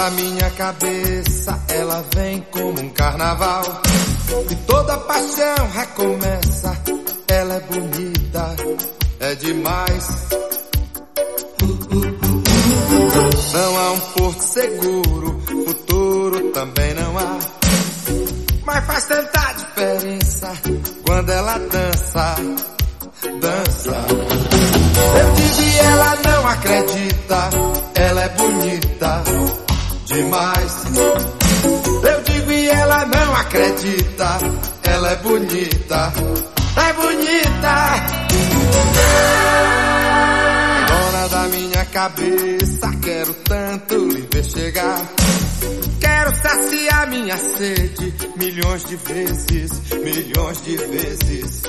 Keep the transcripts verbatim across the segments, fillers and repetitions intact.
da minha cabeça, ela vem como um carnaval e toda paixão recomeça. Ela é bonita, é demais. Não há um porto seguro, futuro também não há, mas faz tanta diferença quando ela dança, dança. Eu digo e ela não acredita, ela é bonita demais. Eu digo e ela não acredita, ela é bonita, é bonita. Dona da minha cabeça, quero tanto lhe ver chegar. Quero saciar minha sede milhões de vezes, milhões de vezes.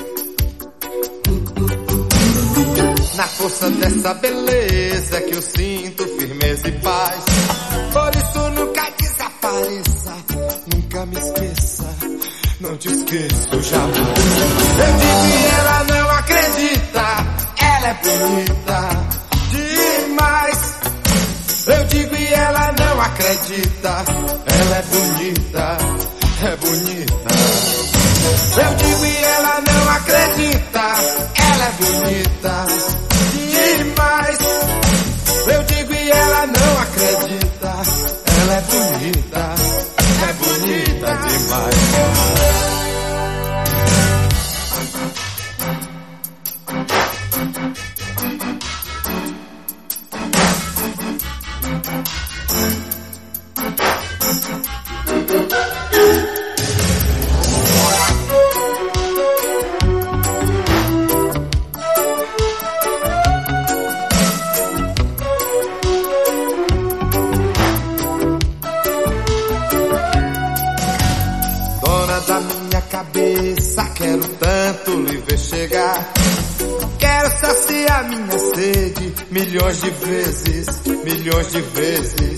Na força dessa beleza que eu sinto firmeza e paz. Por isso nunca desapareça, nunca me esqueça, não te esqueço jamais. Eu digo e ela não acredita, ela é bonita demais. Eu digo e ela não acredita, ela é bonita, é bonita. Eu digo e ela não acredita, ela é bonita demais. Eu digo e ela não acredita, ela é bonita, é bonita demais. Da minha cabeça, quero tanto lhe ver chegar. Quero saciar minha sede milhões de vezes, milhões de vezes.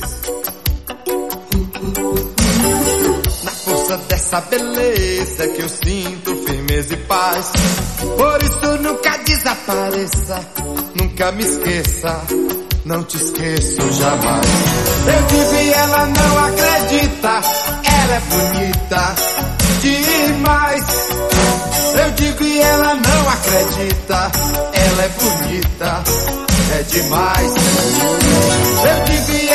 Na força dessa beleza que eu sinto firmeza e paz. Por isso nunca desapareça, nunca me esqueça, não te esqueço jamais. Eu digo e ela não acredita, ela é bonita demais. Eu digo e ela não acredita, ela é bonita, é demais. Eu digo e